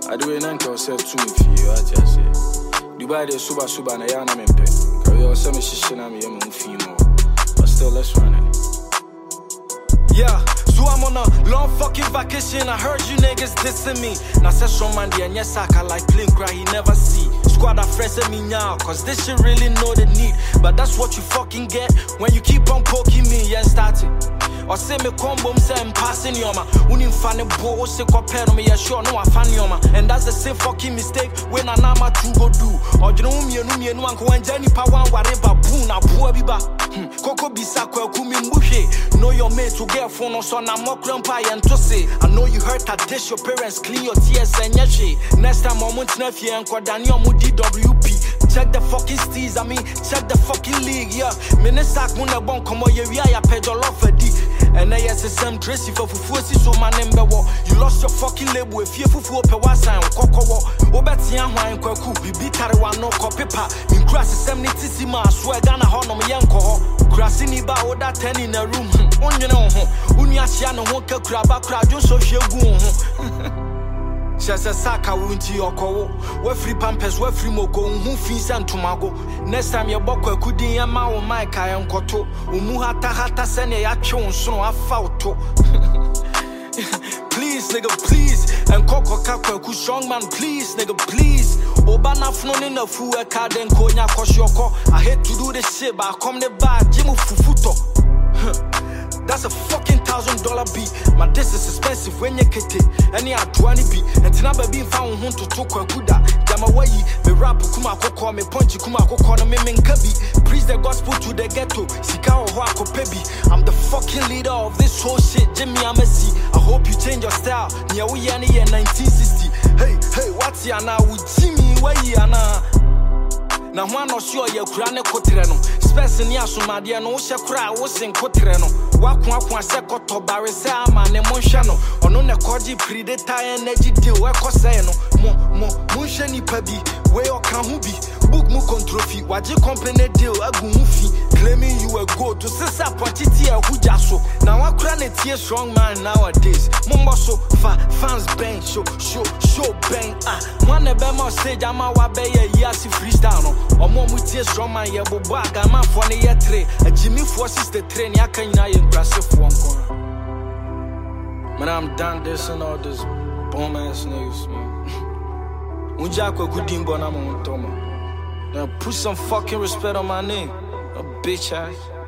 I do an uncle said to me for you, I just say. Dubai de suba na yana mempe. Carry on some shishina me a female. But still, let's run it. Yeah, so I'm on a long fucking vacation. I heard you niggas dissing me. Now said some man the yes I like Blink cry he never see. Squad friends me now, cause this shit really know the need. But that's what you fucking get when you keep on poking me, yeah, starting. Or say me combo say I'm passing yoma. Unim fan bo say compare me, yeah sure no I fan yoma. And that's the same fucking mistake when I nama to go do. Or you know me no anko when Jenny power whatever boon na poor biba. Koko bisa kwa kumi mbuhe. Know your mate to get phone or son I'm more grandpa and to say. I know you hurt that dish your parents clean your tears and yashi. Next time I'm on nephew and kwa Daniel DWP. Check the fucking steez, I mean, check the fucking league, yeah. Minnesak muna bon come on, yeah, ya pedal off a D. And I yes, some dressy for Fufusi, so my name bewo. You lost your fucking label if you Fufu Pewasa and Coco. Obetian wine Kwaku, we beat Tarawa no copipa. In grass, 70 ma, swear Ghana Honor Yanko. Grassini ba oda 10 in a room. On you know, Unyasiano won't crab, crowd, so she'll go. Shasa Saka wunti yoko. We free pampers, we free moko, who fees and tomago. Next time your boko could be a mao my kayan koto. Umuhata hata sene ya chon so a fauto. Please, nigga, please. And Coco Kakwa ku strong man, please, nigga, please. Obana fnon in a fool a card and konya koshoko. I hate to do this shit, but I come the bar, Jimu Fufuto. That's a fucking $1,000 beat. My this is expensive when you get it. Any I 20 beat. And Tinaba being found home to talk a good Jamaway, me rap kuma koko, me punchy kuma koko, me menkabi. Preach the gospel to the ghetto. Sika or wako pebi. I'm the fucking leader of this whole shit. Jimmy, I'm Messi. I hope you change your style. Nya we yani 1960. Hey, what's ya now with Jimmy? Where ya na? Na one sure you crane cotreno. Space in Yasumadia no shakra was in cotreno. Wakwa sekoto barisa man e monshano. Ono ne koji predator energy deal we koseno. Mo munshani pabi we o kan hu bi. Book mu controfi waje company deal agu hu fi. Claiming you a go to sisa potiti e hujaso. Na wakra ne tie strong man nowadays. Mumbo so fans bang show bang one e be mo stage ama wa be ye yasi freestyle no. Omo mu tie strong man ye bobo aga man for ne ye tre. A Jimmy forces the train ya kan na ye grasp for one. Man, I'm done this and all this bomb ass niggas, man. Unja kwa kudimbo na mo toma. Now put some fucking respect on my name. A bitch ass.